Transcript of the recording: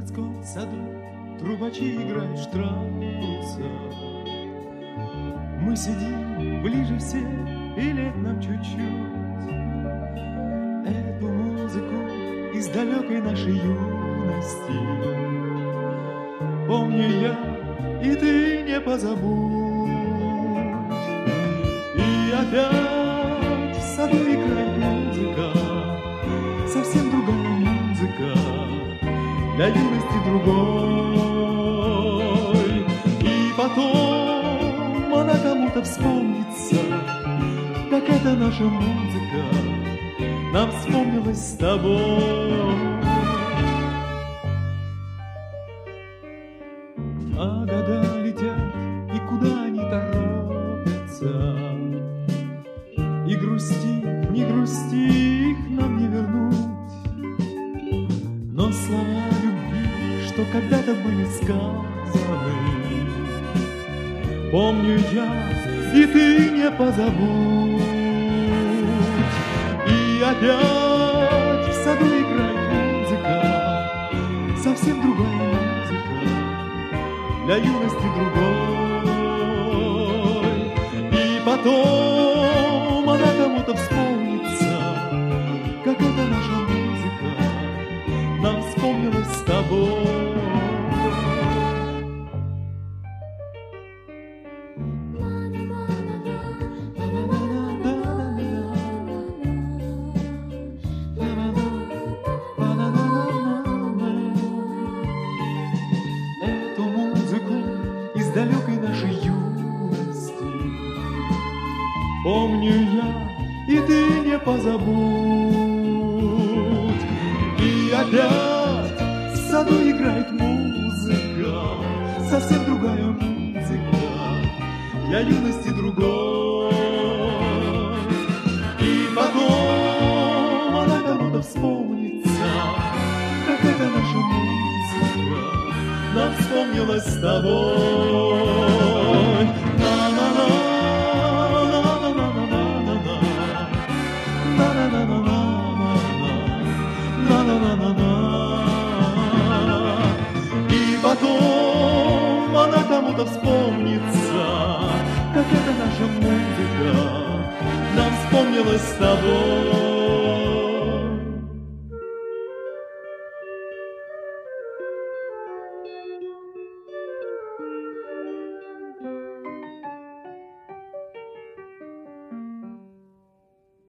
городском саду трубачи играют Штрауса. Мы сидим ближе все, и лет нам чуть-чуть. Эту музыку из далекой нашей юности помню я, и ты не позабудь. И опять в саду играет музыка, совсем другая музыка, для юности другой. И потом она кому-то вспомнится, как эта наша музыка нам вспомнилась с тобой. А года летят, и куда они торопятся? И грусти, не грусти, их нам не вернуть. Но слова любви, что когда-то были сказаны, помню я, и ты не позабудь. И опять в саду играет музыка, совсем другая музыка, для юности другой. И потом она кому-то вспомнится, как эта наша музыка нам вспомнилась с тобой. Далекой нашей юности помню я, и ты не позабудь. И опять в саду играет музыка, совсем другая музыка, для юности другой. И потом она кому-то вспомнится, как эта наша музыка нам вспомнилась с тобой. И потом она кому-то вспомнится, как эта наша музыка нам вспомнилась с тобой.